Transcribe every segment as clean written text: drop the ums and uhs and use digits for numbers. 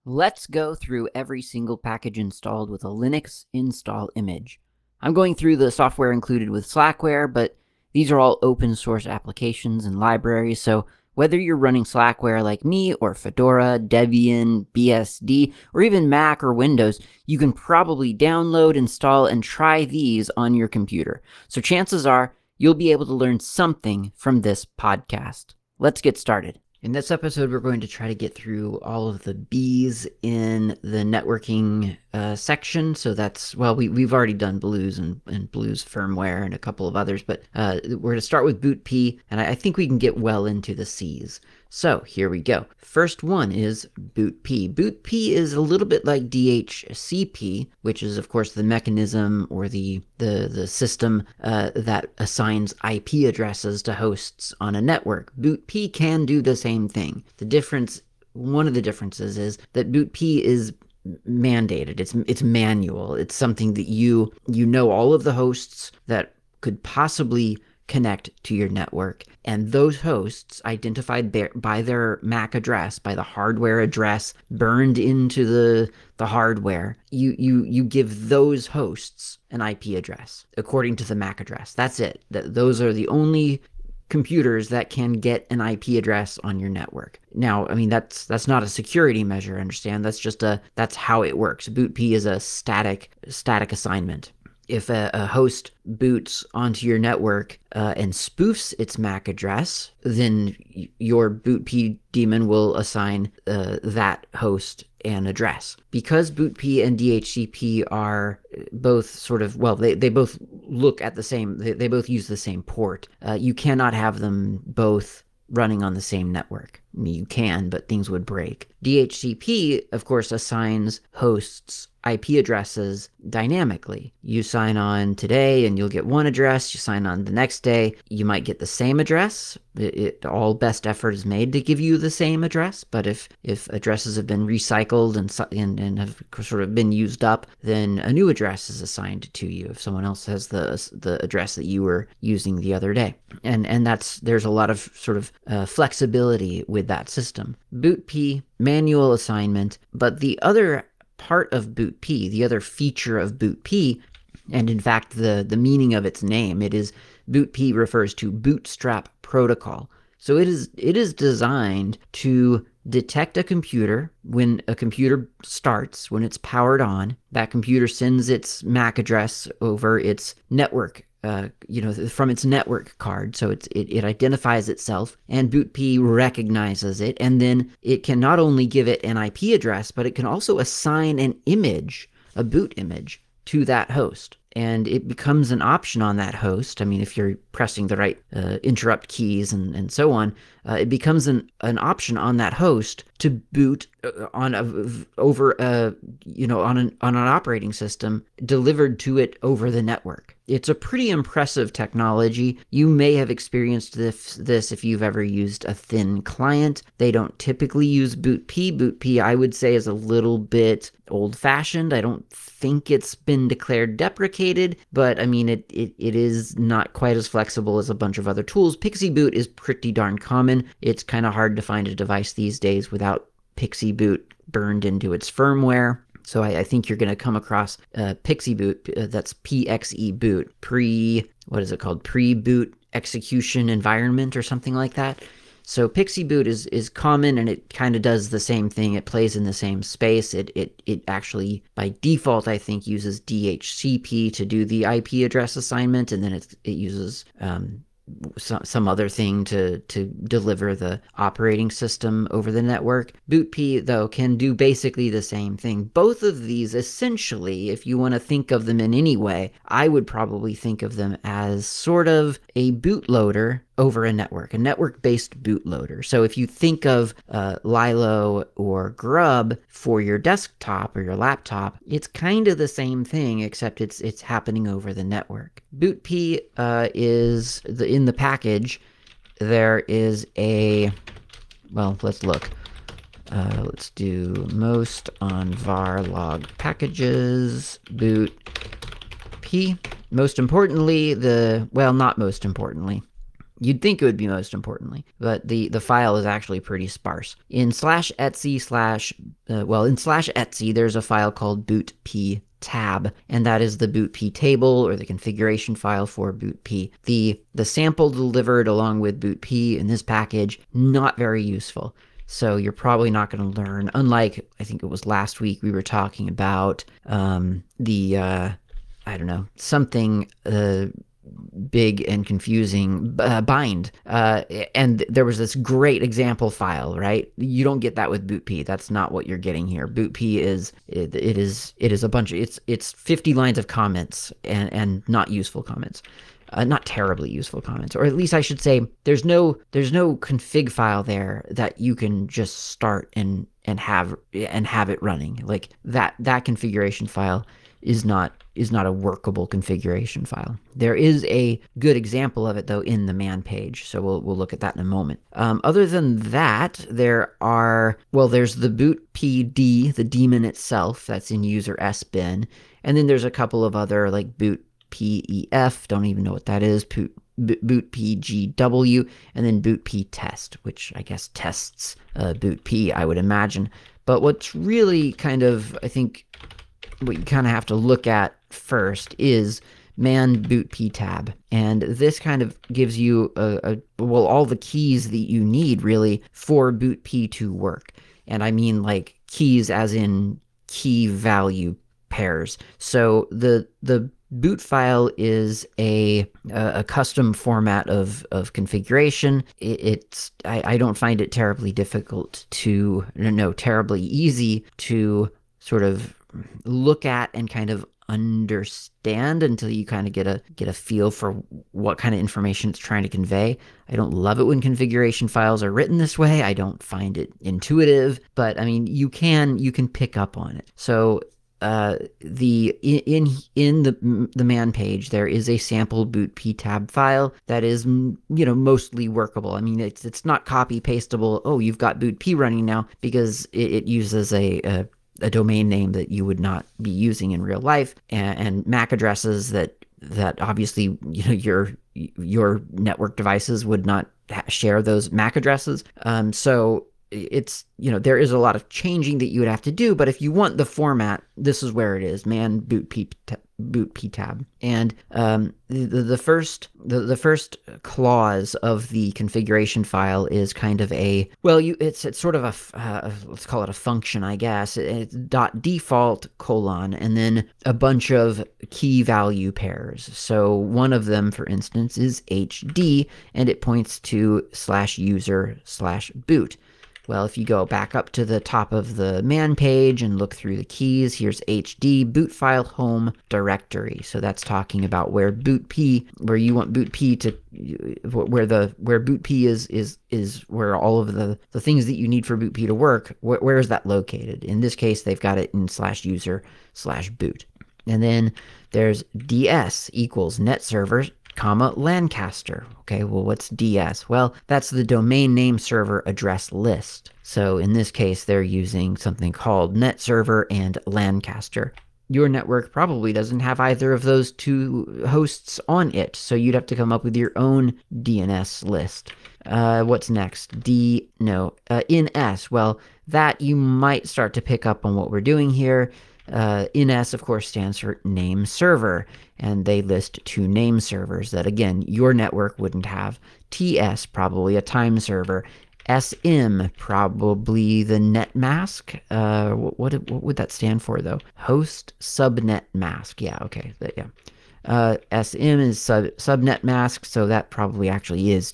Let's go through every single package installed with a Linux install image. I'm going through the software included with Slackware, but these are all open source applications and libraries, so whether you're running Slackware like me, or Fedora, Debian, BSD, or even Mac or Windows, you can probably download, install, and try these on your computer. So chances are you'll be able to learn something from this podcast. Let's get started. In this episode, we're going to try to get through all of the B's in the networking section. So that's, well, we've already done Blues and Blues firmware and a couple of others, but we're going to start with boot P, and I think we can get well into the C's. So here we go. First one is boot P. Boot P is a little bit like DHCP, which is, of course, the mechanism or the system that assigns IP addresses to hosts on a network. Boot P can do the same thing. One of the differences is that boot P is mandated. It's manual. It's something that you know all of the hosts that could possibly connect to your network, and those hosts identified by their MAC address, by the hardware address burned into the hardware, you give those hosts an IP address according to the MAC address. That's it. Those are the only computers that can get an IP address on your network. Now, I mean, that's not a security measure, understand? That's how it works. Boot P is a static assignment. If a host boots onto your network and spoofs its MAC address, then your boot P daemon will assign that host an address. Because boot P and DHCP are both sort of, well, they both look at the same, they both use the same port. You cannot have them both running on the same network. I mean, you can, but things would break. DHCP, of course, assigns hosts IP addresses dynamically. You sign on today and you'll get one address. You sign on the next day, you might get the same address. All best effort is made to give you the same address, but if addresses have been recycled and have sort of been used up, then a new address is assigned to you if someone else has the address that you were using the other day. And there's a lot of sort of flexibility with that system. Boot P, manual assignment, but the other part of boot P, the other feature of boot P, and in fact the meaning of its name, boot P refers to bootstrap protocol. So it is designed to detect a computer when a computer starts, when it's powered on. That computer sends its MAC address over its network, from its network card. So it identifies itself, and boot P recognizes it, and then it can not only give it an IP address, but it can also assign an image, a boot image, to that host. And it becomes an option on that host. I mean, if you're pressing the right interrupt keys and so on, it becomes an option on that host to boot on an operating system delivered to it over the network. It's a pretty impressive technology. You may have experienced this if you've ever used a thin client. They don't typically use boot P. Boot P, I would say, is a little bit old-fashioned. I don't think it's been declared deprecated, but I mean, it is not quite as flexible as a bunch of other tools. PXE boot is pretty darn common. It's kind of hard to find a device these days without PXE boot burned into its firmware. So I think you're going to come across PXE boot, that's PXE boot, pre-boot execution environment or something like that. So PXE boot is common, and it kind of does the same thing. It plays in the same space. It actually, by default, I think, uses DHCP to do the IP address assignment, and then it uses some other thing to deliver the operating system over the network. Boot P, though, can do basically the same thing. Both of these, essentially, if you want to think of them in any way, I would probably think of them as sort of a bootloader over a network-based bootloader. So if you think of Lilo or Grub for your desktop or your laptop, it's kind of the same thing, except it's happening over the network. Boot P is in the package. There is let's look. Let's do most on var log packages boot P. Most importantly, not most importantly. You'd think it would be most importantly, but the file is actually pretty sparse. In slash etsy in slash etsy, there's a file called bootp tab, and that is the bootp table or the configuration file for bootp. The sample delivered along with bootp in this package, not very useful. So you're probably not going to learn, unlike, I think it was last week we were talking about I don't know, something big and confusing bind. And there was this great example file, right? You don't get that with bootp. That's not what you're getting here. Bootp is a bunch of it's 50 lines of comments and not useful comments. Not terribly useful comments, or at least I should say there's no config file there that you can just start and have it running. Like that configuration file is not a workable configuration file. There is a good example of it though in the man page, so we'll look at that in a moment. Other than that, there's the bootpd, the daemon itself, that's in user sbin, and then there's a couple of other like bootpef, don't even know what that is, bootpgw, and then bootptest, which I guess tests bootp, I would imagine. But what's really kind of, I think, what you kind of have to look at first is man bootp tab, and this kind of gives you all the keys that you need really for bootp to work. And I mean like keys as in key value pairs. So the boot file is a custom format of configuration. I don't find it terribly terribly easy to sort of look at and kind of understand until you kind of get a feel for what kind of information it's trying to convey. I don't love it when configuration files are written this way. I don't find it intuitive, but I mean you can pick up on it. So in the man page, there is a sample bootp tab file that is, mostly workable. I mean, it's not copy pastable. Oh, you've got bootp running now, because it uses a domain name that you would not be using in real life, and MAC addresses that obviously your network devices would not share those MAC addresses. So it's, there is a lot of changing that you would have to do, but if you want the format, this is where it is, man bootp tab. And the first clause of the configuration file is kind of it's sort of a let's call it a function, I guess. It's .default : and then a bunch of key value pairs. So one of them, for instance, is HD, and it points to /user/boot. Well, if you go back up to the top of the man page and look through the keys, here's HD, boot file home directory. So that's talking about where you want bootp to, where bootp is where all of the things that you need for bootp to work, where is that located? In this case, they've got it in /user/boot. And then there's ds equals net server, Lancaster. Okay, well, what's DS? Well, that's the domain name server address list. So in this case, they're using something called net server and Lancaster. Your network probably doesn't have either of those two hosts on it, so you'd have to come up with your own DNS list. What's next? INS. Well, that you might start to pick up on what we're doing here. INS, of course, stands for name server, and they list two name servers that, again, your network wouldn't have. TS, probably a time server. SM, probably the net mask. What would that stand for, though? Host subnet mask. Yeah, okay. Yeah. SM is subnet mask, so that probably actually is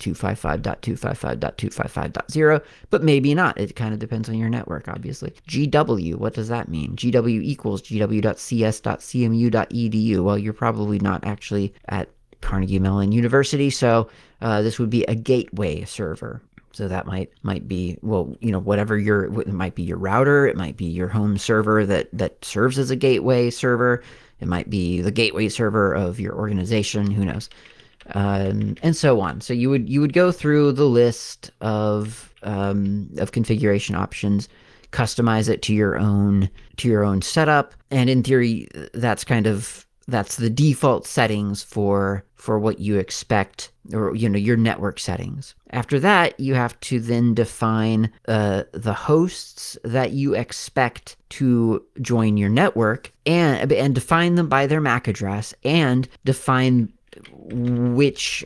255.255.255.0, but maybe not. It kind of depends on your network, obviously. GW, what does that mean? GW equals gw.cs.cmu.edu. Well, you're probably not actually at Carnegie Mellon University, so this would be a gateway server. So that might be, whatever it might be your router, it might be your home server that serves as a gateway server. It might be the gateway server of your organization, who knows, and so on. So you would go through the list of configuration options, customize it to your own setup, and in theory, that's kind of That's the default settings for what you expect, or your network settings. After that, you have to then define the hosts that you expect to join your network, and define them by their MAC address, and define which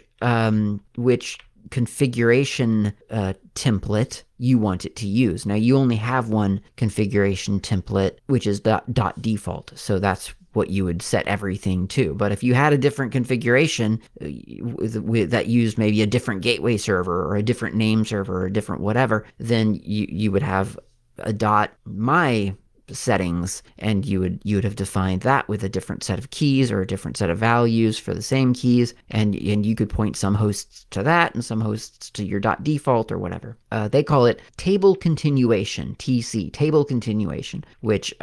configuration template you want it to use. Now, you only have one configuration template, which is .default, so that's what you would set everything to. But if you had a different configuration that used maybe a different gateway server or a different name server or a different whatever, then you would have a .my settings, and you would have defined that with a different set of keys or a different set of values for the same keys, and you could point some hosts to that and some hosts to your .default or whatever. They call it table continuation, TC, table continuation, which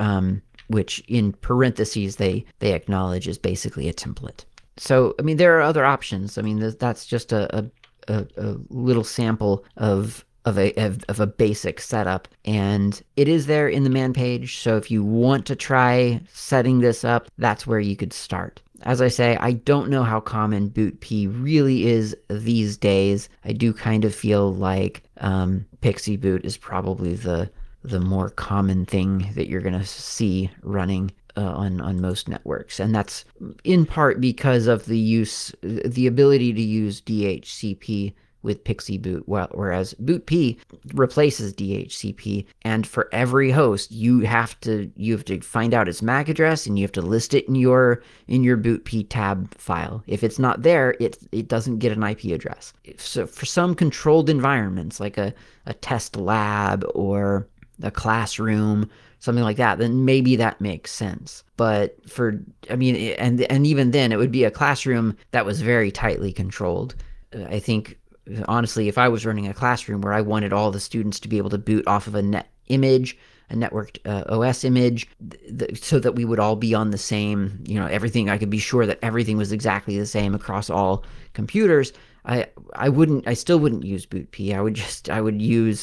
in parentheses they acknowledge is basically a template. So, I mean, there are other options. I mean, that's just a little sample of a basic setup, and it is there in the man page. So if you want to try setting this up, that's where you could start. As I say, I don't know how common BootP really is these days. I do kind of feel like PXE Boot is probably the more common thing that you're going to see running on most networks. And that's in part because of the ability to use DHCP with PXE Boot, whereas BootP replaces DHCP, and for every host you have to find out its MAC address, and you have to list it in your BootP tab file. If it's not there, it doesn't get an IP address. So for some controlled environments, like a test lab or a classroom, something like that, then maybe that makes sense. But and even then, it would be a classroom that was very tightly controlled. I think, honestly, if I was running a classroom where I wanted all the students to be able to boot off of a networked OS image, so that we would all be on the same, everything, I could be sure that everything was exactly the same across all computers, I still wouldn't use BootP. I would use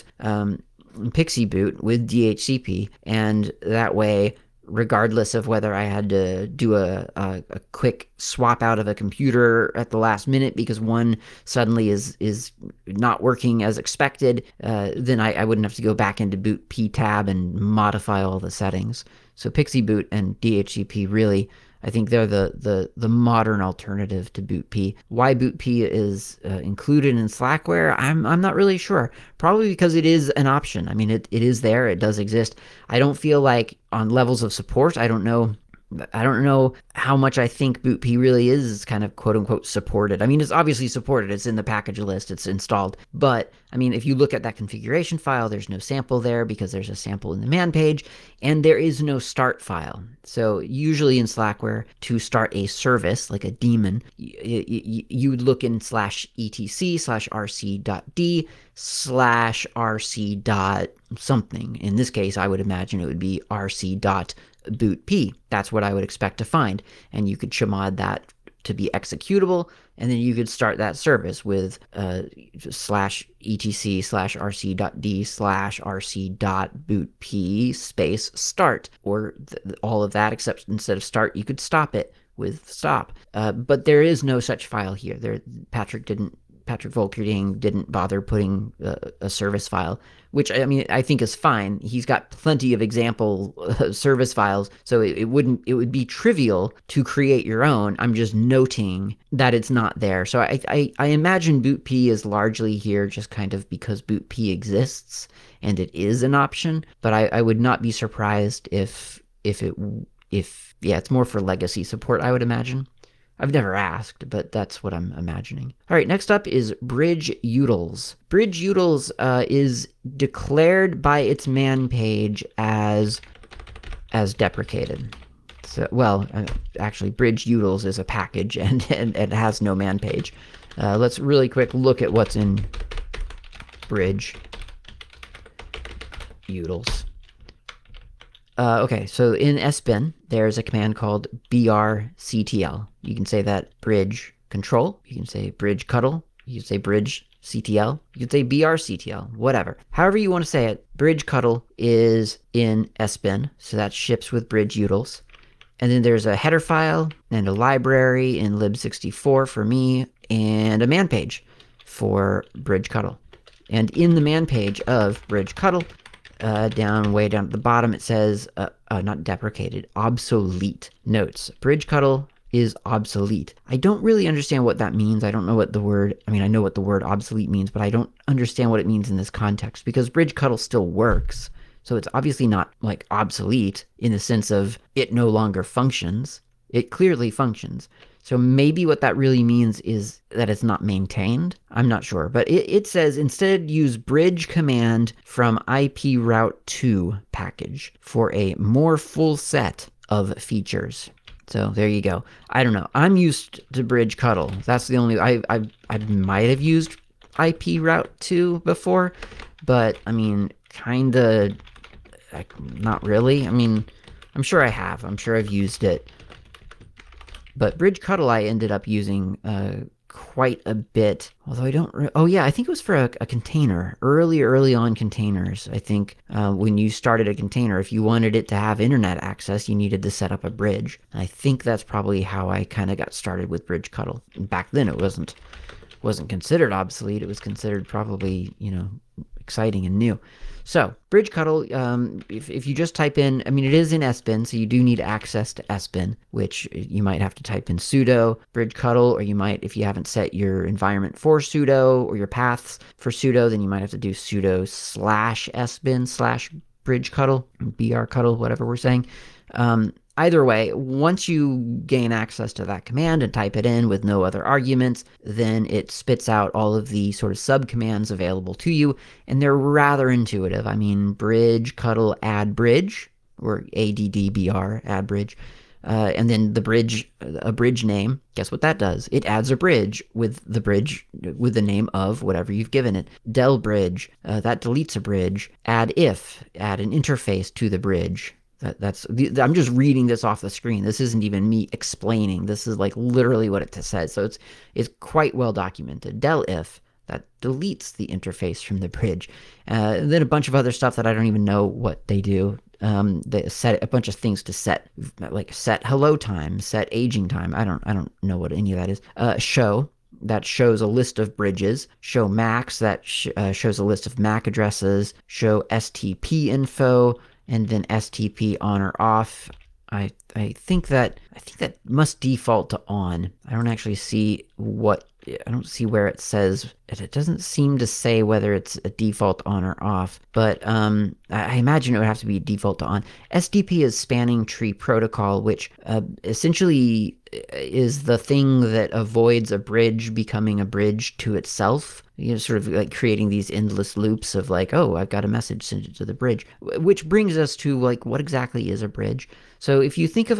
PXE Boot with DHCP, and that way, regardless of whether I had to do a quick swap out of a computer at the last minute because one suddenly is not working as expected, then I wouldn't have to go back into BootP tab and modify all the settings. So PXE Boot and DHCP, really, I think they're the modern alternative to BootP. Why BootP is included in Slackware, I'm not really sure. Probably because it is an option. I mean, it is there. It does exist. I don't feel like on levels of support, I don't know how much I think BootP really is kind of quote-unquote supported. I mean, it's obviously supported. It's in the package list. It's installed. But, I mean, if you look at that configuration file, there's no sample there because there's a sample in the man page, and there is no start file. So usually in Slackware, to start a service, like a daemon, you would look in /etc/rc.d/rc.something. In this case, I would imagine it would be rc.bootp. That's what I would expect to find. And you could chmod that to be executable, and then you could start that service with /etc/rc.d/rc.bootp space start, or all of that, except instead of start, you could stop it with stop. But there is no such file here. Patrick Volkerding didn't bother putting a service file, which, I mean, I think is fine. He's got plenty of example service files, so it would be trivial to create your own. I'm just noting that it's not there. So I imagine BootP is largely here just kind of because BootP exists and it is an option, but I would not be surprised if it's more for legacy support, I would imagine. I've never asked, but that's what I'm imagining. All right, next up is BridgeUtils. BridgeUtils is declared by its man page as deprecated. So, well, actually, BridgeUtils is a package and it has no man page. Let's really quick look at what's in BridgeUtils. Okay, so in SBin, there's a command called brctl. You can say that bridge control, you can say bridge cuddle, you can say bridge CTL, you can say brctl, whatever. However you want to say it, bridge cuddle is in SBin, so that ships with BridgeUtils. And then there's a header file and a library in lib64 for me, and a man page for bridge-cutl. And in the man page of bridge-cutl, way down at the bottom, it says, not deprecated, obsolete notes. Bridge-cutl is obsolete. I don't really understand what that means. I don't know what the word, I know what the word obsolete means, but I don't understand what it means in this context, because bridge-cutl still works. So it's obviously not like obsolete in the sense of it no longer functions. It clearly functions. So maybe what that really means is that it's not maintained. I'm not sure. But it says instead use bridge command from IP route 2 package for a more full set of features. So there you go. I don't know. I'm used to bridge-cutl. That's the only, I might have used IP route 2 before, but kinda, not really. I'm sure I have. I'm sure I've used it. But bridge-cutl I ended up using quite a bit, although I don't, I think it was for a container, early on containers. I think when you started a container, if you wanted it to have internet access, you needed to set up a bridge. And I think that's probably how I kind of got started with bridge-cutl. Back then it wasn't considered obsolete. It was considered probably, exciting and new. So bridge-cutl, if you just type in, it is in SBin, so you do need access to SBin, which you might have to type in sudo bridge-cutl, or you might, if you haven't set your environment for sudo or your paths for sudo, then you might have to do sudo /sbin /bridge-cutl, brcutl, whatever we're saying. Either way, once you gain access to that command and type it in with no other arguments, then it spits out all of the sort of subcommands available to you, and they're rather intuitive. Bridge-cutl add bridge, or ADDBR, add bridge, and then a bridge name. Guess what that does? It adds a bridge with the name of whatever you've given it. Del bridge, that deletes a bridge. Add if, add an interface to the bridge. I'm just reading this off the screen. This isn't even me explaining. This is like literally what it says. So it's quite well documented. Del if, that deletes the interface from the bridge. And then a bunch of other stuff that I don't even know what they do. They set a bunch of things to set, like set hello time, set aging time. I don't know what any of that is. Show, that shows a list of bridges. Show max, that shows a list of MAC addresses. Show STP info. And then STP on or off. I think that must default to on. I don't actually see where it says. It doesn't seem to say whether it's a default on or off, but I imagine it would have to be default to on. STP is Spanning Tree Protocol, which essentially is the thing that avoids a bridge becoming a bridge to itself. Sort of like creating these endless loops of like, oh, I've got a message, send it to the bridge. Which brings us to like, what exactly is a bridge? So if you think of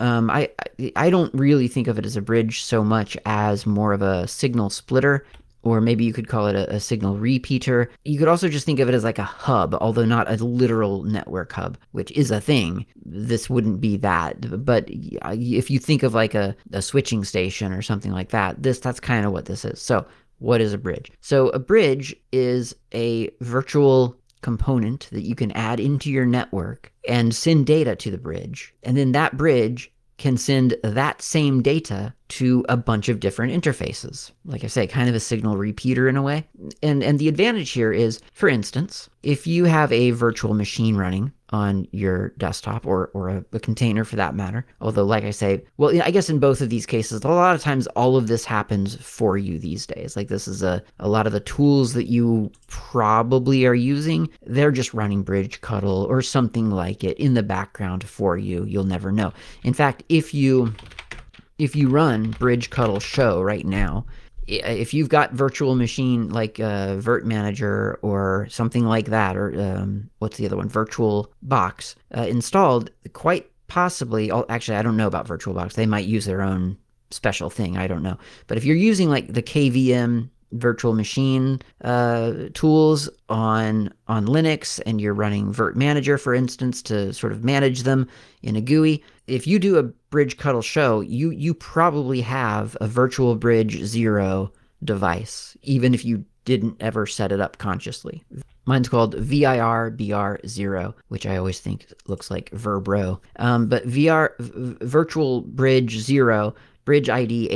I don't really think of it as a bridge so much as more of a signal splitter, or maybe you could call it a signal repeater. You could also just think of it as like a hub, although not a literal network hub, which is a thing. This wouldn't be that. But if you think of like a switching station or something like that, that's kind of what this is. So what is a bridge? So a bridge is a virtual component that you can add into your network and send data to the bridge. And then that bridge can send that same data to a bunch of different interfaces. Like I say, kind of a signal repeater in a way. And the advantage here is, for instance, if you have a virtual machine running on your desktop or a container for that matter, although like I say, well, I guess in both of these cases, a lot of times all of this happens for you these days. Like this is a lot of the tools that you probably are using, they're just running bridge-cutl or something like it in the background for you. You'll never know. In fact, if you run bridge-cutl show right now, if you've got virtual machine like Virt Manager or something like that, or what's the other one, VirtualBox installed, quite possibly, actually I don't know about VirtualBox, they might use their own special thing, I don't know. But if you're using like the KVM virtual machine tools on Linux, and you're running Virt Manager, for instance, to sort of manage them in a GUI, if you do a bridge-cutl show, you probably have a virtual bridge 0 device, even if you didn't ever set it up consciously. Mine's called VIR-BR0, which I always think looks like Verbro. But Virtual Bridge 0, bridge ID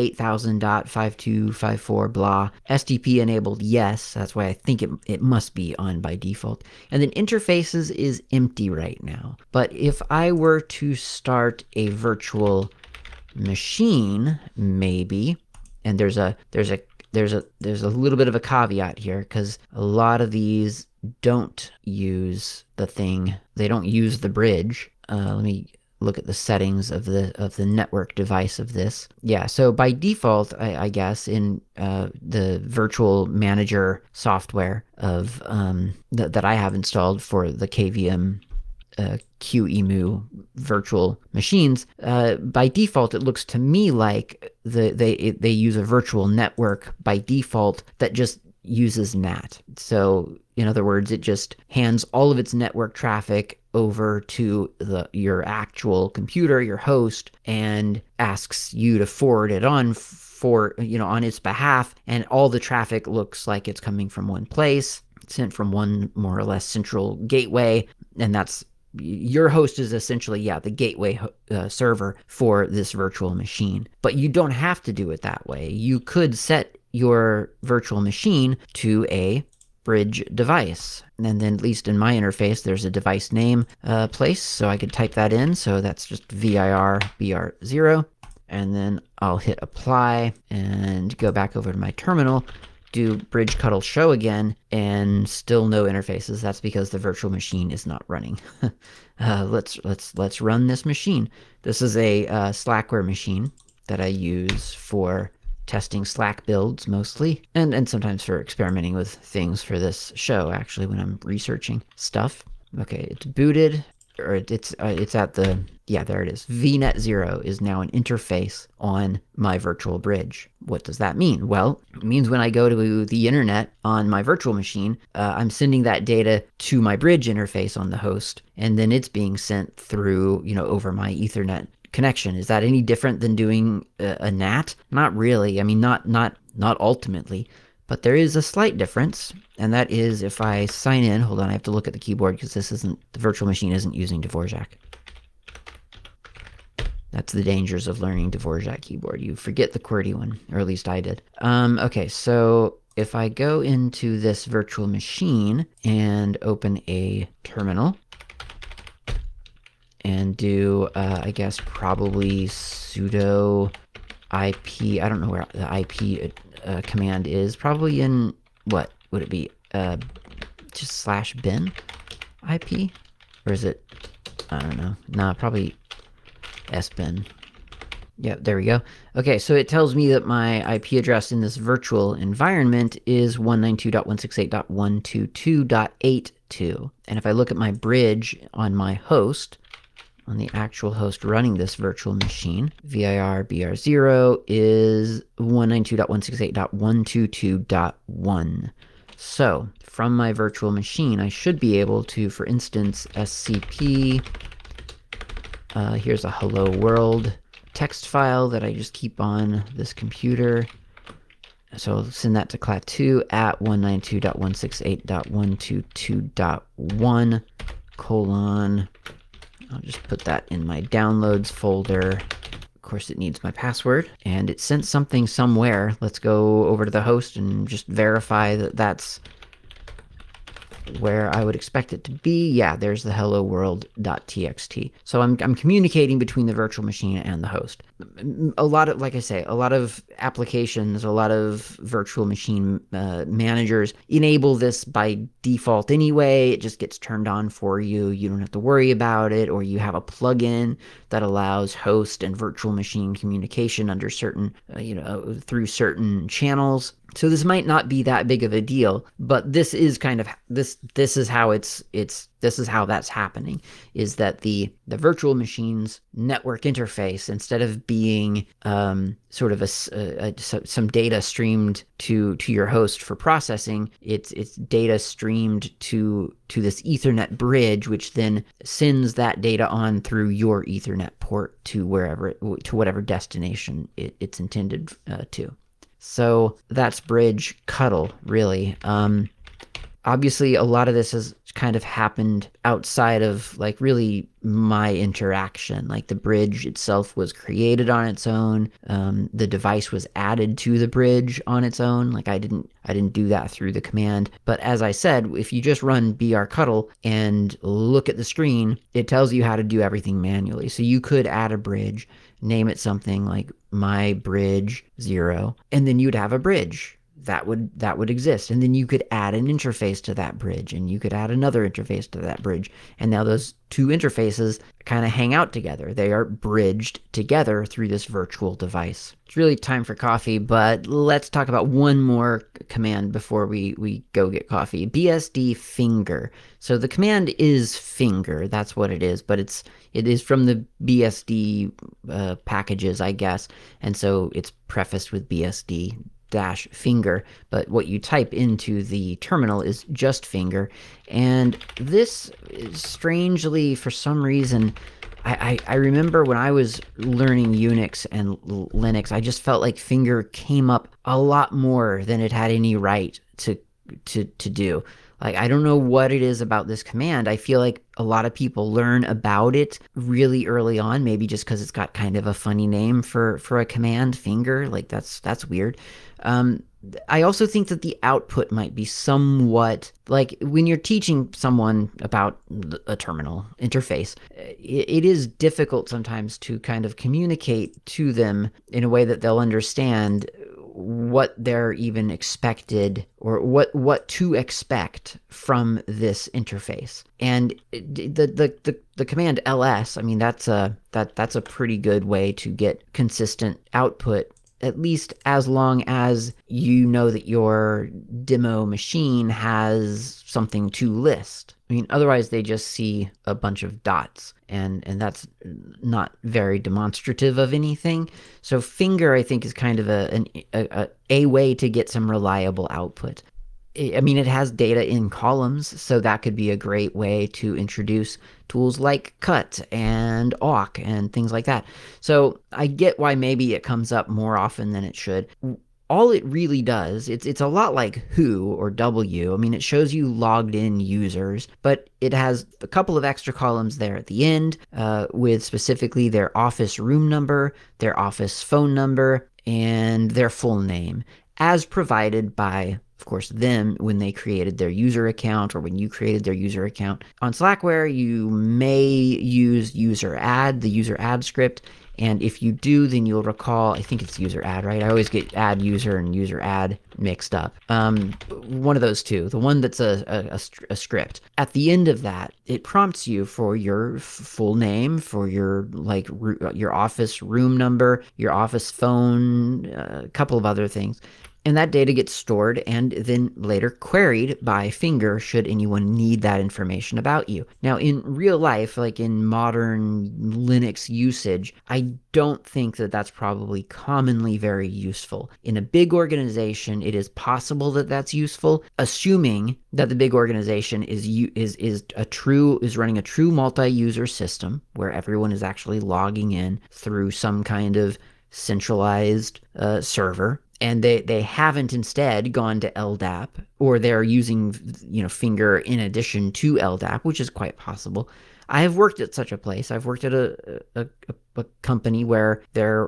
8000.5254 blah, STP enabled, yes, that's why I think it must be on by default. And then interfaces is empty right now. But if I were to start a virtual machine, maybe, and there's a little bit of a caveat here, because a lot of these don't use the thing. They don't use the bridge. Let me look at the settings of the network device of this. Yeah, so by default, I guess in the virtual manager software of that I have installed for the KVM QEMU virtual machines, by default it looks to me like they use a virtual network by default that just uses NAT. So in other words, it just hands all of its network traffic over to your actual computer, your host, and asks you to forward it on on its behalf, and all the traffic looks like it's coming from one place, sent from one more or less central gateway, and that's your host is essentially, the gateway server for this virtual machine. But you don't have to do it that way. You could set your virtual machine to a bridge device. And then, at least in my interface, there's a device name place, so I could type that in. So that's just VIR-BR0. And then I'll hit apply and go back over to my terminal, do bridge-cutl show again, and still no interfaces. That's because the virtual machine is not running. Let's run this machine. This is a Slackware machine that I use for testing Slack builds mostly, and sometimes for experimenting with things for this show, actually, when I'm researching stuff. Okay, it's booted, or it's at the, there it is. VNet 0 is now an interface on my virtual bridge. What does that mean? Well, it means when I go to the internet on my virtual machine, I'm sending that data to my bridge interface on the host, and then it's being sent through, over my Ethernet connection. Is that any different than doing a NAT? Not really. I mean, not ultimately, but there is a slight difference, and that is if I sign in. Hold on, I have to look at the keyboard because the virtual machine isn't using Dvorak. That's the dangers of learning Dvorak keyboard. You forget the QWERTY one, or at least I did. Okay, so if I go into this virtual machine and open a terminal, and do, I guess, probably sudo IP, I don't know where the IP command is, probably in, what would it be, just /bin IP? Or is it, I don't know, nah, probably sbin. Yep, there we go. Okay, so it tells me that my IP address in this virtual environment is 192.168.122.82. And if I look at my bridge on my host, on the actual host running this virtual machine, VIR-BR0 is 192.168.122.1. So from my virtual machine, I should be able to, for instance, SCP, here's a hello world text file that I just keep on this computer. So I'll send that to clat2 at 192.168.122.1 : I'll just put that in my downloads folder. Of course, it needs my password, and it sent something somewhere. Let's go over to the host and just verify that that's where I would expect it to be. Yeah, there's the hello world.txt. So I'm communicating between the virtual machine and the host. A lot of, like I say, a lot of applications, a lot of virtual machine managers enable this by default anyway. It just gets turned on for you. You don't have to worry about it, or you have a plugin that allows host and virtual machine communication under certain, through certain channels. So this might not be that big of a deal, but this is kind of this is how this is how that's happening, is that the virtual machine's network interface, instead of being sort of some data streamed to your host for processing, it's data streamed to this Ethernet bridge, which then sends that data on through your Ethernet port to whatever destination it's intended to. So that's bridge cuddle, really. Obviously a lot of this has kind of happened outside of like really my interaction. Like the bridge itself was created on its own. The device was added to the bridge on its own. Like I didn't do that through the command. But as I said, if you just run brcuddle and look at the screen, it tells you how to do everything manually. So you could add a bridge, name it something like my bridge 0, and then you'd have a bridge that would exist. And then you could add an interface to that bridge, and you could add another interface to that bridge. And now those two interfaces kind of hang out together. They are bridged together through this virtual device. It's really time for coffee, but let's talk about one more command before we go get coffee. BSD finger. So the command is finger, that's what it is, but it is from the BSD packages, I guess. And so it's prefaced with BSD -finger, but what you type into the terminal is just finger. And this strangely, for some reason, I remember when I was learning Unix and Linux, I just felt like finger came up a lot more than it had any right to do. Like, I don't know what it is about this command. I feel like a lot of people learn about it really early on, maybe just because it's got kind of a funny name for a command, finger. Like, that's weird. I also think that the output might be somewhat like when you're teaching someone about a terminal interface, it is difficult sometimes to kind of communicate to them in a way that they'll understand what they're even expected, or what to expect from this interface. And the command ls, I mean, that's a pretty good way to get consistent output, at least as long as you know that your demo machine has something to list. I mean, otherwise they just see a bunch of dots, and that's not very demonstrative of anything. So finger, I think, is kind of a way to get some reliable output. I mean, it has data in columns, so that could be a great way to introduce tools like cut and awk and things like that. So I get why maybe it comes up more often than it should. All it really does, it's a lot like who or W. I mean, it shows you logged in users, but it has a couple of extra columns there at the end with specifically their office room number, their office phone number, and their full name, as provided by, of course, them when they created their user account, or when you created their user account. On Slackware, you may use user add, the user add script. And if you do, then you'll recall, I think it's user add, right? I always get add user and user add mixed up. One of those two, the one that's a script. At the end of that, it prompts you for your full name, for your your office room number, your office phone, a couple of other things. And that data gets stored and then later queried by finger should anyone need that information about you. Now, in real life, like in modern Linux usage, I don't think that that's probably commonly very useful. In a big organization, it is possible that that's useful, assuming that the big organization is running a true multi-user system where everyone is actually logging in through some kind of centralized server. And they haven't instead gone to LDAP, or they're using, finger in addition to LDAP, which is quite possible. I have worked at such a place. I've worked at a company where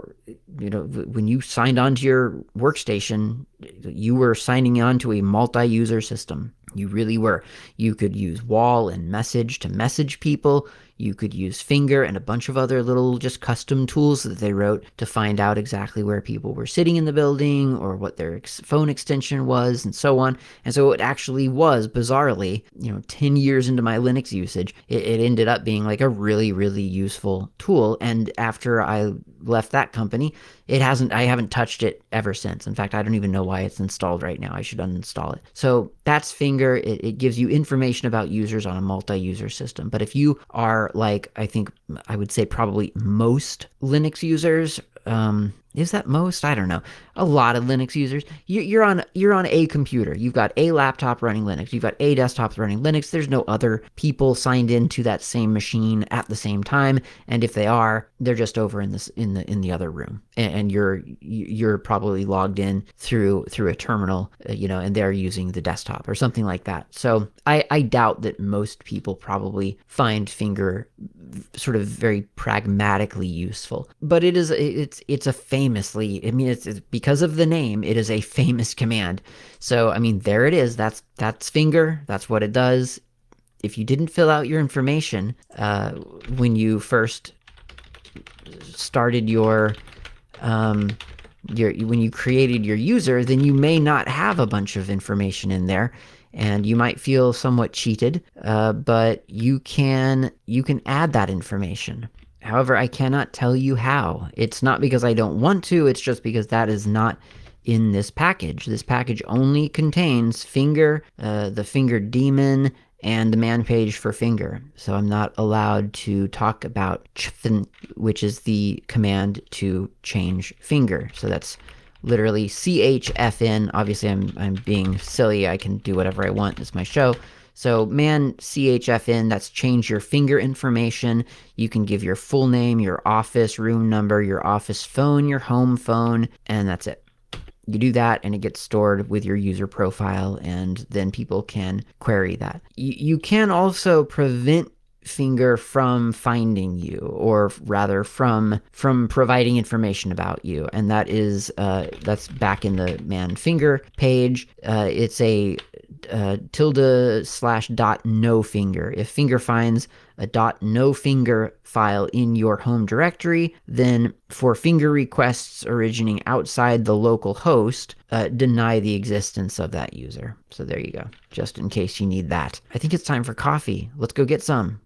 when you signed onto your workstation, you were signing on to a multi-user system. You really were. You could use wall and message to message people. You could use finger and a bunch of other little just custom tools that they wrote to find out exactly where people were sitting in the building, or what their phone extension was, and so on. And so it actually was, bizarrely, 10 years into my Linux usage, it ended up being like a really, really useful tool. And after I left that company, I haven't touched it ever since. In fact, I don't even know why it's installed right now. I should uninstall it. So that's finger. It gives you information about users on a multi-user system. But if you are like, I think I would say probably most Linux users, Is that most? I don't know. A lot of Linux users. You're on a computer. You've got a laptop running Linux. You've got a desktop running Linux. There's no other people signed into that same machine at the same time. And if they are, they're just over in the other room. And you're probably logged in through a terminal, and they're using the desktop or something like that. So I doubt that most people probably find Finger sort of very pragmatically useful. But it's a famously, I mean, it's because of the name, it is a famous command. So I mean, there it is. That's Finger. That's what it does. If you didn't fill out your information when you first started when you created your user, then you may not have a bunch of information in there, and you might feel somewhat cheated. But you can add that information. However, I cannot tell you how. It's not because I don't want to. It's just because that is not in this package. This package only contains Finger, the Finger daemon, and the man page for Finger. So I'm not allowed to talk about chfn, which is the command to change Finger. So that's literally chfn. Obviously, I'm being silly. I can do whatever I want. It's my show. So man chfn, that's change your Finger information. You can give your full name, your office room number, your office phone, your home phone, and that's it. You do that and it gets stored with your user profile, and then people can query that. You can also prevent Finger from finding you, or rather from providing information about you, and that's back in the man Finger page. It's a tilde/.no Finger. If Finger finds a .no Finger file in your home directory, then for Finger requests originating outside the local host, deny the existence of that user. So there you go, just in case you need that. I think it's time for coffee. Let's go get some.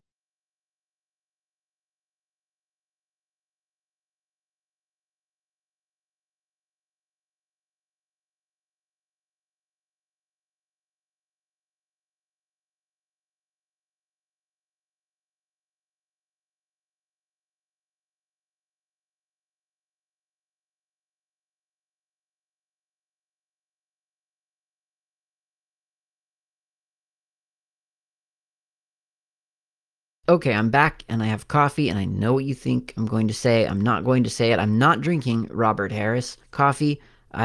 Okay, I'm back and I have coffee, and I know what you think I'm going to say. I'm not going to say it. I'm not drinking Robert Harris coffee.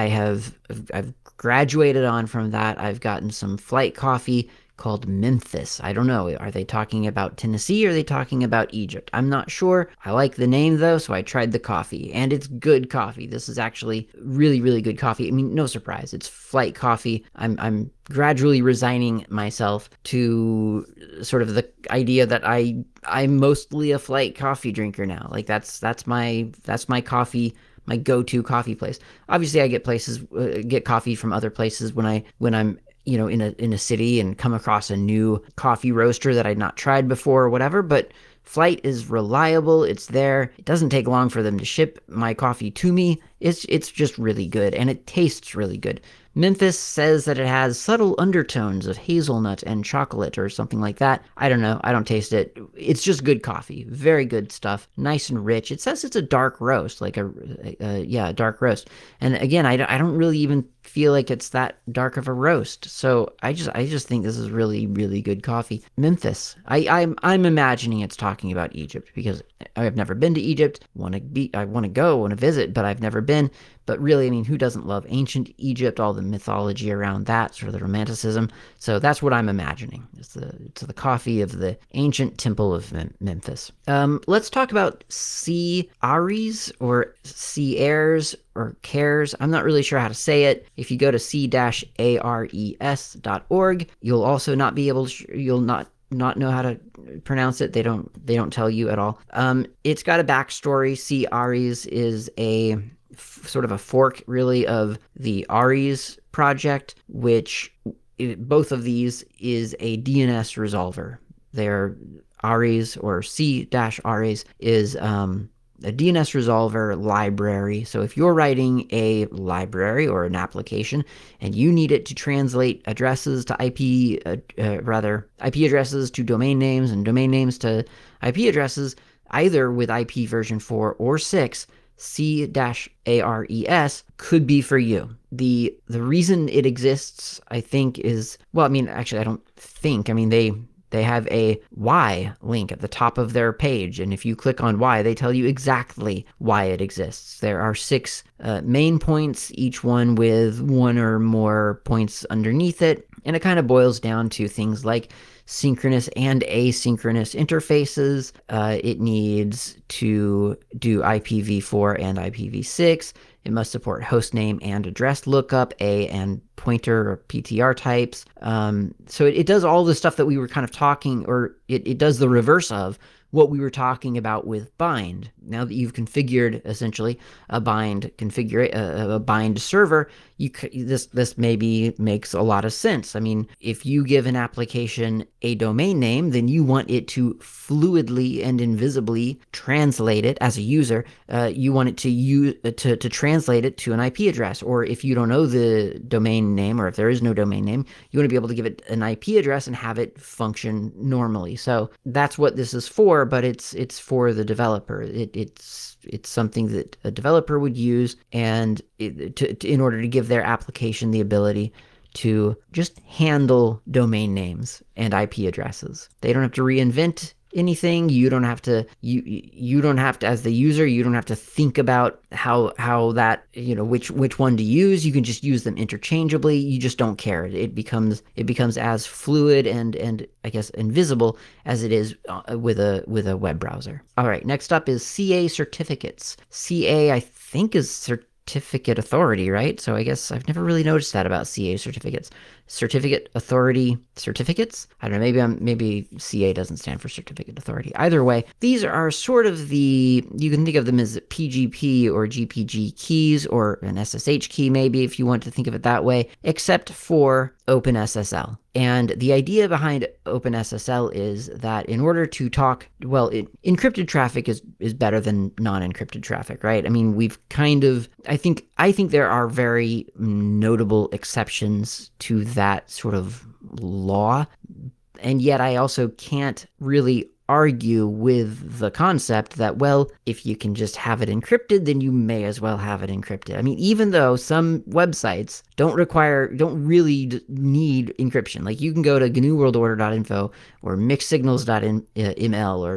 I've graduated on from that. I've gotten some flight coffee called Memphis. I don't know. Are they talking about Tennessee or are they talking about Egypt? I'm not sure. I like the name though, so I tried the coffee, and it's good coffee. This is actually really, really good coffee. I mean, no surprise. It's flight coffee. I'm gradually resigning myself to sort of the idea that I'm mostly a flight coffee drinker now. Like that's my coffee, my go-to coffee place. Obviously, I get coffee from other places when I'm in a city and come across a new coffee roaster that I'd not tried before or whatever. But Flight is reliable. It's there. It doesn't take long for them to ship my coffee to me. It's just really good, and it tastes really good. Memphis says that it has subtle undertones of hazelnut and chocolate or something like that. I don't know. I don't taste it. It's just good coffee. Very good stuff. Nice and rich. It says it's a dark roast, like a dark roast. And again, I don't really even feel like it's that dark of a roast. So I just think this is really, really good coffee. Memphis. I'm imagining it's talking about Egypt because I have never been to Egypt. I want to visit, but I've never been. But really, I mean, who doesn't love ancient Egypt, all the mythology around that, sort of the romanticism? So that's what I'm imagining. It's the coffee of the ancient temple of Memphis. Let's talk about C. Aries or C. Airs or cares. I'm not really sure how to say it. If you go to c-ares.org, you'll also not be able to, you'll not know how to pronounce it. They don't tell you at all. It's got a backstory. C. Aries is a sort of a fork, really, of the Aries project, which both of these is a DNS resolver. They're Aries, or C-Aries is a DNS resolver library. So if you're writing a library or an application and you need it to translate addresses to IP addresses to domain names and domain names to IP addresses, either with IP version 4 or 6, C-ARES could be for you. The reason it exists, I think, is, well, I mean, actually, I don't think, I mean, they have a why link at the top of their page, and if you click on why, they tell you exactly why it exists. There are 6 main points, each one with 1 or more points underneath it, and it kind of boils down to things like synchronous and asynchronous interfaces. It needs to do IPv4 and IPv6. It must support hostname and address lookup, A and pointer or PTR types. So it does all the stuff that we were kind of talking, or it does the reverse of what we were talking about with bind. Now that you've configured essentially a bind server, this maybe makes a lot of sense. I mean, if you give an application a domain name, then you want it to fluidly and invisibly translate it as a user. You want it to translate it to an IP address, or if you don't know the domain name, or if there is no domain name, you want to be able to give it an IP address and have it function normally. So that's what this is for, but it's for the developer. It's something that a developer would use, and in order to give their application the ability to just handle domain names and IP addresses. They don't have to reinvent anything. You don't have to, you don't have to, as the user, you don't have to think about how that, which one to use. You can just use them interchangeably. You just don't care. It becomes as fluid and I guess invisible as it is with a web browser. All right, next up is CA certificates. CA, I think, is certificate authority, right? So I guess I've never really noticed that about CA certificates. Certificate authority certificates? I don't know, maybe CA doesn't stand for certificate authority. Either way, these are sort of you can think of them as PGP or GPG keys, or an SSH key maybe, if you want to think of it that way, except for OpenSSL. And the idea behind OpenSSL is that in order to talk, well, encrypted traffic is better than non-encrypted traffic, right? I mean, we've kind of, I think there are very notable exceptions to that sort of law, and yet I also can't really argue with the concept that, well, if you can just have it encrypted, then you may as well have it encrypted. I mean, even though some websites don't really need encryption. Like, you can go to GNUWorldOrder.info or mixedsignals.ml or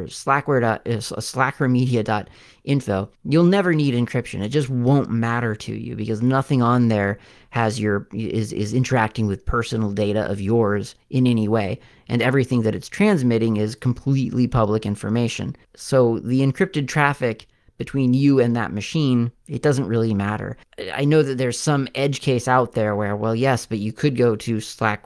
slackermedia.info. You'll never need encryption. It just won't matter to you, because nothing on there is interacting with personal data of yours in any way, and everything that it's transmitting is completely public information. So the encrypted traffic between you and that machine, it doesn't really matter. I know that there's some edge case out there where, well, yes, but you could go to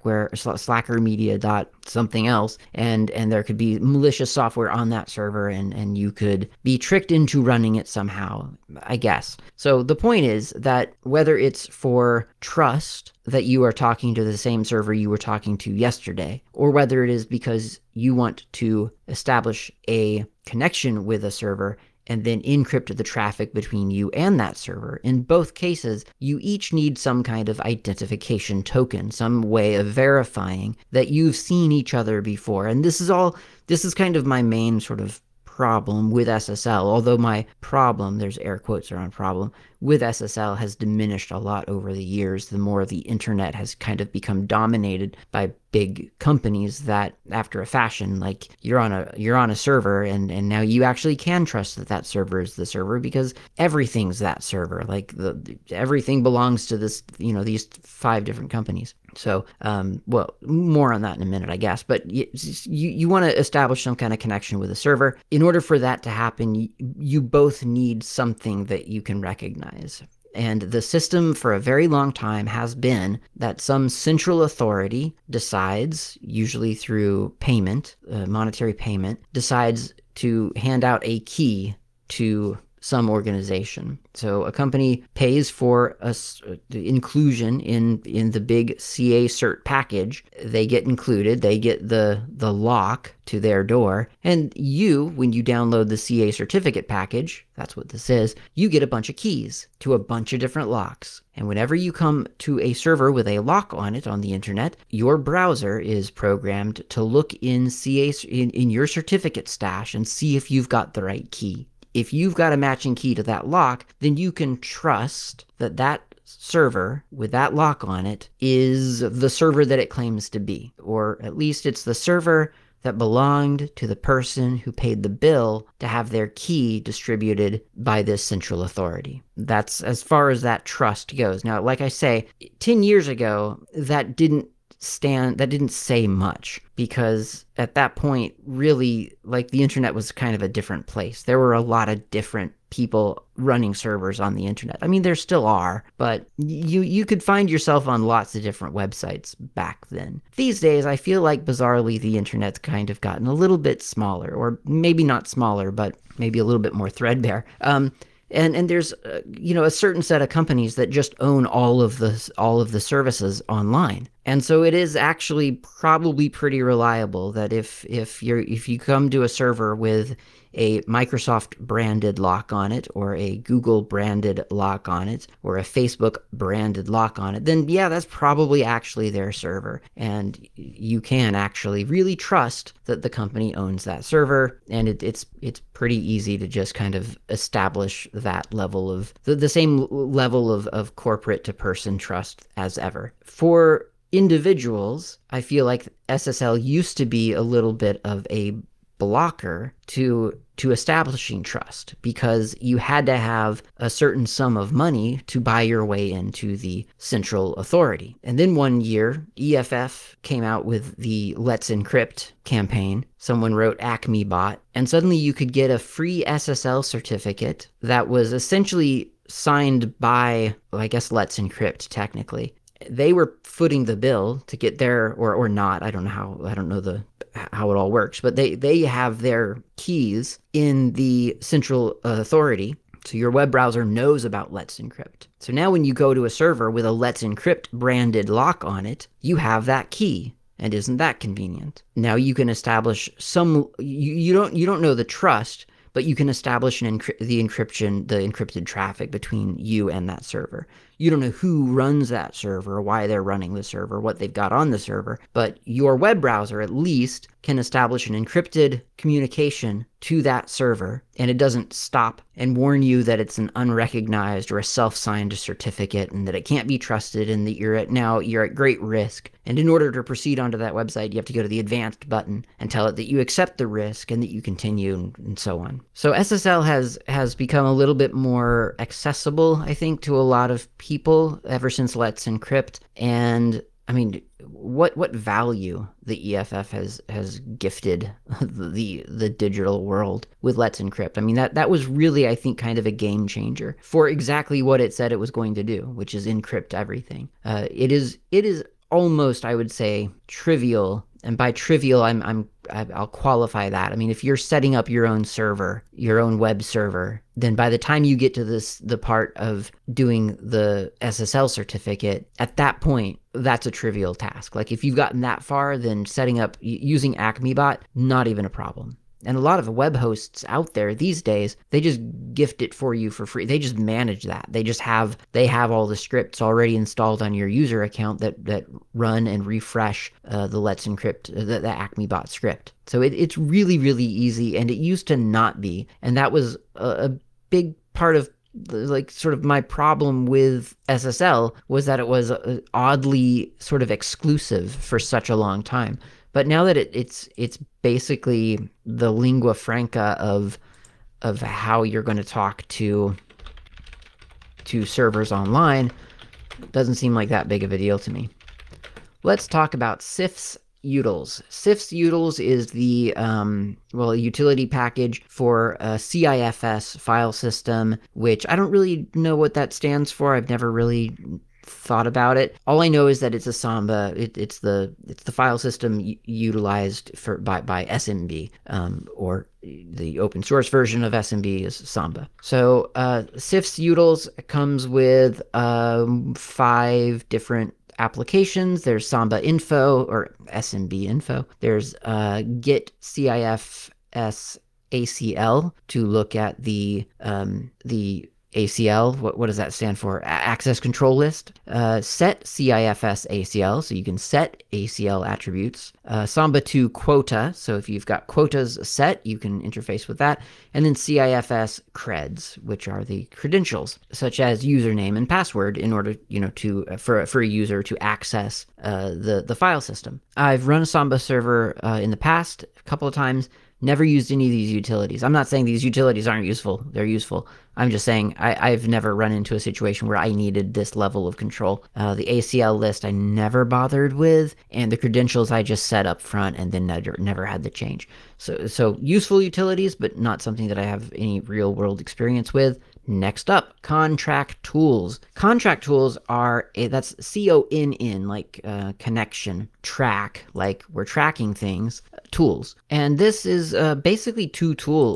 slackermedia.something else, and there could be malicious software on that server, and you could be tricked into running it somehow, I guess. So the point is that whether it's for trust that you are talking to the same server you were talking to yesterday, or whether it is because you want to establish a connection with a server and then encrypt the traffic between you and that server. In both cases, you each need some kind of identification token, some way of verifying that you've seen each other before. And this is kind of my main sort of problem with SSL, although my problem, there's air quotes around problem, with SSL has diminished a lot over the years, the more the internet has kind of become dominated by big companies that, after a fashion, like, you're on a server, and now you actually can trust that server is the server, because everything's that server. Like, everything belongs to this, these 5 different companies. So, well, more on that in a minute, I guess. But you want to establish some kind of connection with a server. In order for that to happen, you both need something that you can recognize. And the system for a very long time has been that some central authority decides, usually through payment, monetary payment, decides to hand out a key to some organization. So a company pays for the inclusion in the big CA cert package. They get included. They get the lock to their door. And you, when you download the CA certificate package, that's what this is, you get a bunch of keys to a bunch of different locks. And whenever you come to a server with a lock on it on the internet, your browser is programmed to look in CA in your certificate stash and see if you've got the right key. if you've got a matching key to that lock, then you can trust that that server with that lock on it is the server that it claims to be, or at least it's the server that belonged to the person who paid the bill to have their key distributed by this central authority. That's as far as that trust goes. Now, like I say, 10 years ago, that didn't say much, because at that point, really, like, the internet was kind of a different place. There were a lot of different people running servers on the internet. I mean, there still are, but you could find yourself on lots of different websites back then. These days, I feel like, bizarrely, the internet's kind of gotten a little bit smaller, or maybe not smaller, but maybe a little bit more threadbare. And there's a certain set of companies that just own all of the services online. And so it is actually probably pretty reliable that if you come to a server with a Microsoft branded lock on it, or a Google branded lock on it, or a Facebook branded lock on it, then yeah, that's probably actually their server. And you can actually really trust that the company owns that server, and it's pretty easy to just kind of establish that level of the same level of corporate to person trust as ever. For individuals, I feel like SSL used to be a little bit of a blocker to establishing trust, because you had to have a certain sum of money to buy your way into the central authority. And then one year, EFF came out with the Let's Encrypt campaign. Someone wrote Acme Bot, and suddenly you could get a free SSL certificate that was essentially signed by, well, I guess, Let's Encrypt technically. They were footing the bill to get their, or not, I don't know how it all works, but they have their keys in the central authority. So your web browser knows about Let's Encrypt. So now when you go to a server with a Let's Encrypt branded lock on it, you have that key. And isn't that convenient? Now you can establish you don't know the trust, but you can establish the encrypted traffic between you and that server. You don't know who runs that server, why they're running the server, what they've got on the server, but your web browser at least can establish an encrypted communication to that server, and it doesn't stop and warn you that it's an unrecognized or a self-signed certificate and that it can't be trusted, and that you're at great risk. And in order to proceed onto that website, you have to go to the advanced button and tell it that you accept the risk and that you continue, and so on. So SSL has become a little bit more accessible, I think, to a lot of people ever since Let's Encrypt. And I mean, what value the EFF has gifted the digital world with Let's Encrypt. I mean, that was really, I think, kind of a game changer for exactly what it said it was going to do, which is encrypt everything. It is almost, I would say, trivial. And by trivial, I'll qualify that. I mean, if you're setting up your own server, your own web server, then by the time you get to the part of doing the SSL certificate, at that point, that's a trivial task. Like, if you've gotten that far, then setting up using Acme Bot, not even a problem. And a lot of web hosts out there these days, they just gift it for you for free. They just manage that. They have all the scripts already installed on your user account that run and refresh the Let's Encrypt, the Acme Bot script. So it's really, really easy, and it used to not be. And that was a big part of, like, sort of my problem with SSL, was that it was oddly sort of exclusive for such a long time. But now that it's basically the lingua franca of how you're going to talk to servers online, it doesn't seem like that big of a deal to me. Let's talk about CIFS utils. CIFS utils is the utility package for a CIFS file system, which I don't really know what that stands for. I've never really thought about it. All I know is that it's a Samba. It's the file system utilized by SMB, or the open source version of SMB is Samba. So CIFS utils comes with 5 different applications. There's Samba Info, or SMB Info. There's Git CIFS ACL to look at the ACL, what does that stand for? Access control list. Set CIFS ACL, so you can set ACL attributes. Samba 2 quota, so if you've got quotas set, you can interface with that. And then CIFS creds, which are the credentials, such as username and password, in order, for a user to access the file system. I've run a Samba server in the past a couple of times. Never used any of these utilities. I'm not saying these utilities aren't useful. They're useful. I'm just saying I've never run into a situation where I needed this level of control. The ACL list I never bothered with, and the credentials I just set up front and then never had to change. So useful utilities, but not something that I have any real world experience with. Next up, contract tools. Contract tools are, that's CONN, like connection, track, like we're tracking things, tools. And this is basically two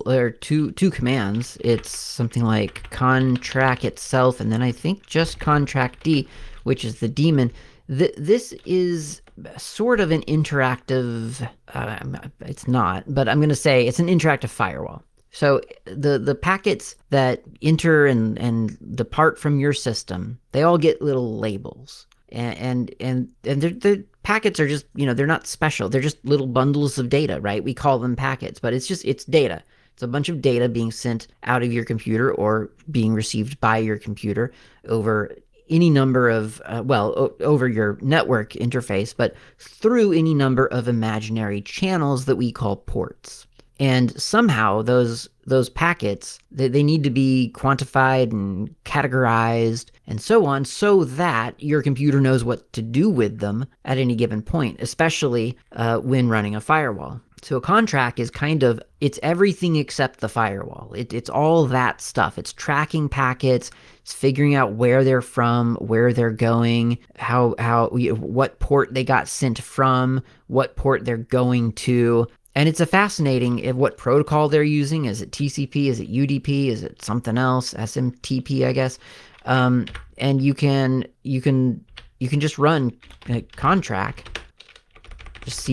commands. It's something like contract itself, and then I think just contract D, which is the daemon. This is sort of an interactive, it's not, but I'm going to say it's an interactive firewall. So the packets that enter and depart from your system, they all get little labels. And the packets are just, they're not special. They're just little bundles of data, right? We call them packets, but it's data. It's a bunch of data being sent out of your computer or being received by your computer over any number of, over your network interface, but through any number of imaginary channels that we call ports. And somehow those packets, they need to be quantified and categorized and so on, so that your computer knows what to do with them at any given point, especially when running a firewall. So a contract is it's everything except the firewall. It's all that stuff. It's tracking packets, it's figuring out where they're from, where they're going, what port they got sent from, what port they're going to. And it's a fascinating what protocol they're using. Is it TCP? Is it UDP? Is it something else? SMTP, I guess. And you can just run contract, just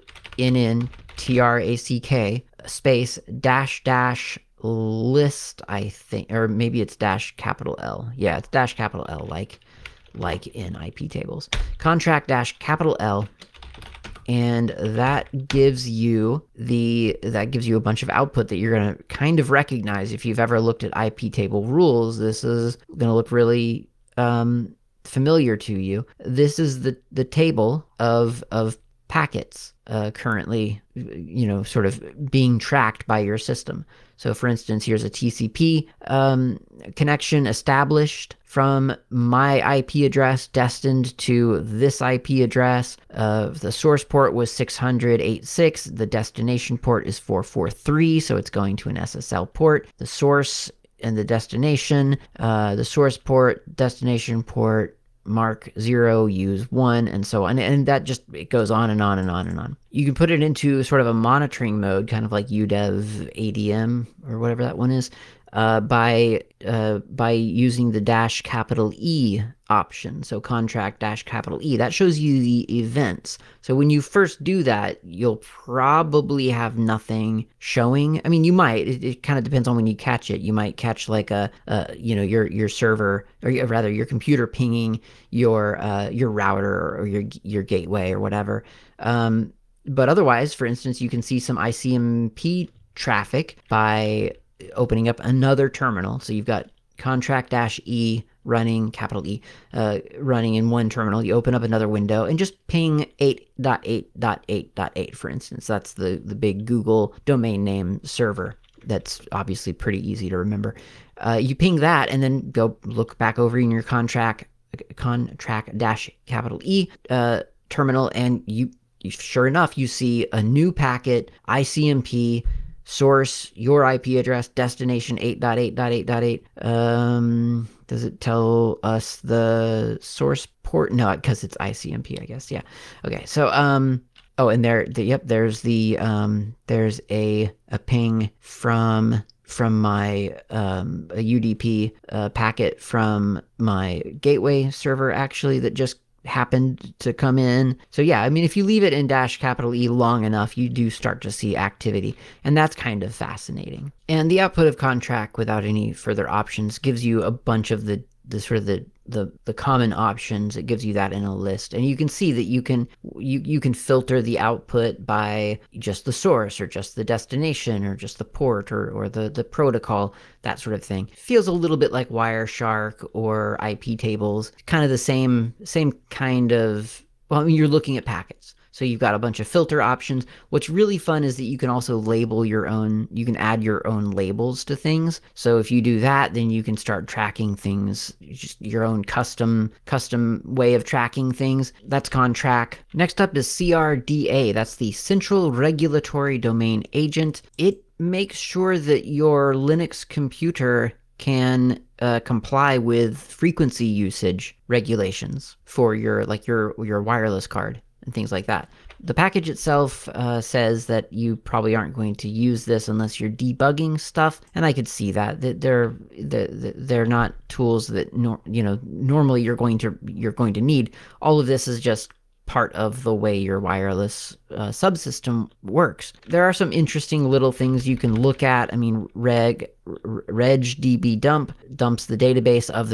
CONNTRACK space dash list, I think, or maybe it's dash capital L. Yeah, it's dash capital L, like in IP tables. Contract dash capital L. And that gives you a bunch of output that you're going to kind of recognize. If you've ever looked at IP table rules, this is going to look really familiar to you. This is the table of packets currently, sort of being tracked by your system. So for instance, here's a TCP connection established from my IP address destined to this IP address. The source port was 600.86. The destination port is 443, so it's going to an SSL port. The source and the destination, the source port, destination port, mark 0, use 1, and so on. And that just, it goes on and on and on and on. You can put it into sort of a monitoring mode, kind of like UDEV ADM or whatever that one is, by using the dash capital E option. So contract dash capital E, that shows you the events. So when you first do that, you'll probably have nothing showing. I mean, you might, it kind of depends on when you catch it. You might catch like your server, or rather your computer pinging your router or your gateway or whatever. But otherwise, for instance, you can see some ICMP traffic by opening up another terminal. So you've got contract-E running, capital E, running in one terminal. You open up another window and just ping 8.8.8.8, for instance. That's the big Google domain name server. That's obviously pretty easy to remember. You ping that and then go look back over in your contract-capital E terminal, and you sure enough, you see a new packet, ICMP, source, your IP address, destination 8.8.8.8. Does it tell us the source port? No, because it's ICMP, I guess. Yeah. Okay. So, oh, and there's a ping from my a UDP packet from my gateway server, actually, that just happened to come in. So yeah, I mean, if you leave it in -E long enough, you do start to see activity, and that's kind of fascinating. And the output of contract without any further options gives you a bunch of the sort of the common options. It gives you that in a list, and you can see that you can filter the output by just the source or just the destination or just the port or the protocol, that sort of thing. Feels a little bit like Wireshark or IP tables, kind of the same kind of, well, I mean, you're looking at packets. So you've got a bunch of filter options. What's really fun is that you can also label your own, you can add your own labels to things. So if you do that, then you can start tracking things, just your own custom way of tracking things. That's Contract. Next up is CRDA. That's the Central Regulatory Domain Agent. It makes sure that your Linux computer can comply with frequency usage regulations for your wireless card and things like that. The package itself says that you probably aren't going to use this unless you're debugging stuff, and I could see that they're not tools that normally you're going to need. All of this is just part of the way your wireless subsystem works. There are some interesting little things you can look at. I mean, regdb dump dumps the database of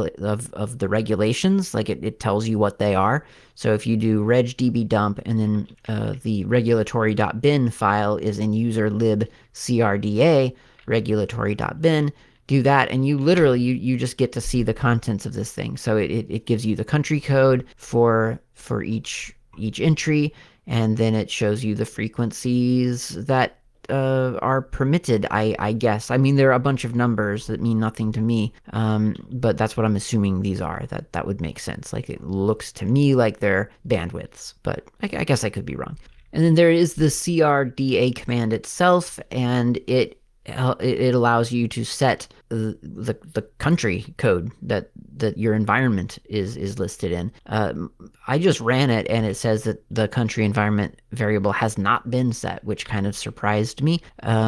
the regulations. Like it tells you what they are. So if you do regdb dump and then the regulatory.bin file is in user lib crda regulatory.bin, do that, and you literally you just get to see the contents of this thing. So it gives you the country code for each entry, and then it shows you the frequencies that are permitted, I guess. I mean, there are a bunch of numbers that mean nothing to me, but that's what I'm assuming these are. That would make sense. Like, it looks to me like they're bandwidths, but I guess I could be wrong. And then there is the CRDA command itself, and it allows you to set the country code that your environment is listed in. I just ran it, and it says that the country environment variable has not been set, which kind of surprised me.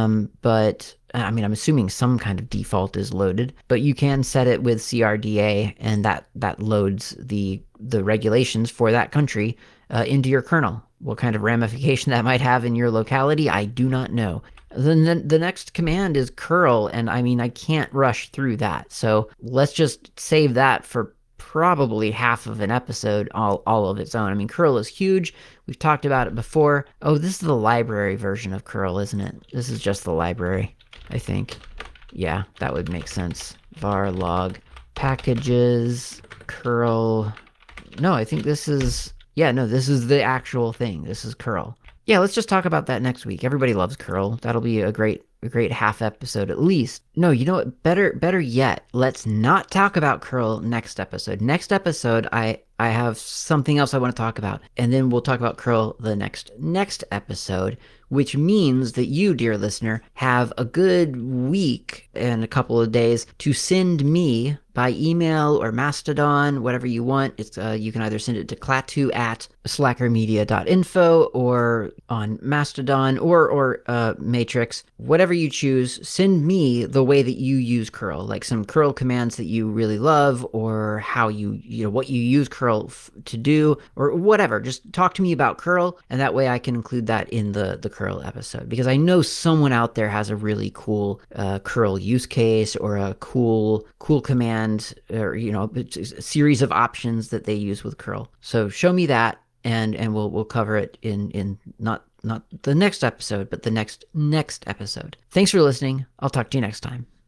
But I mean, I'm assuming some kind of default is loaded, but you can set it with CRDA, and that loads the regulations for that country into your kernel. What kind of ramification that might have in your locality, I do not know. Then the next command is curl, and I mean, I can't rush through that. So let's just save that for probably half of an episode all of its own. I mean, curl is huge. We've talked about it before. Oh, this is the library version of curl, isn't it? This is just the library, I think. Yeah, that would make sense. Var log packages curl. No, I think this is, yeah, no, this is the actual thing. This is curl. Yeah, let's just talk about that next week. Everybody loves curl. That'll be a great half episode at least. No, you know what? Better yet, let's not talk about curl next episode. Next episode, I have something else I want to talk about, and then we'll talk about curl the next episode, which means that you, dear listener, have a good week and a couple of days to send me by email or Mastodon, whatever you want. It's you can either send it to klaatu@slackermedia.info or on Mastodon or Matrix, whatever you choose. Send me the way that you use curl, like some curl commands that you really love, or how you what you use curl to do, or whatever. Just talk to me about curl, and that way I can include that in the curl episode, because I know someone out there has a really cool curl use case or a cool command, or a series of options that they use with curl. So show me that, and we'll cover it in not the next episode, but the next episode. Thanks for listening. I'll talk to you next time.